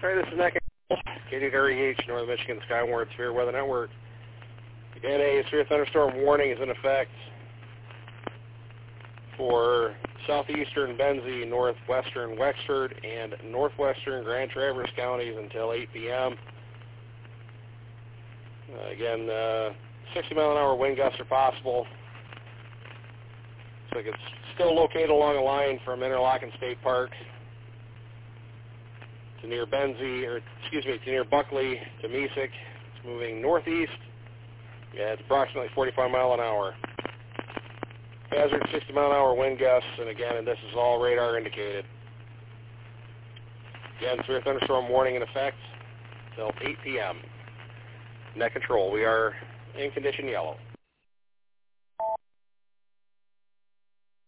Hi, this is Nick, KDWH, Northern Michigan Skywarn Severe Weather Network. Again, a severe thunderstorm warning is in effect for southeastern Benzie, northwestern Wexford, and northwestern Grand Traverse counties until 8 p.m. Again, 60-mile-an-hour wind gusts are possible. Looks like it's still located along a line from Interlochen State Park to near to near Buckley to Mesick. It's moving northeast. Yeah, it's approximately 45 miles an hour. Hazard 60-mile-an-hour wind gusts, and again, this is all radar indicated. Again, severe thunderstorm warning in effect until 8 p.m. Net control. We are in condition yellow.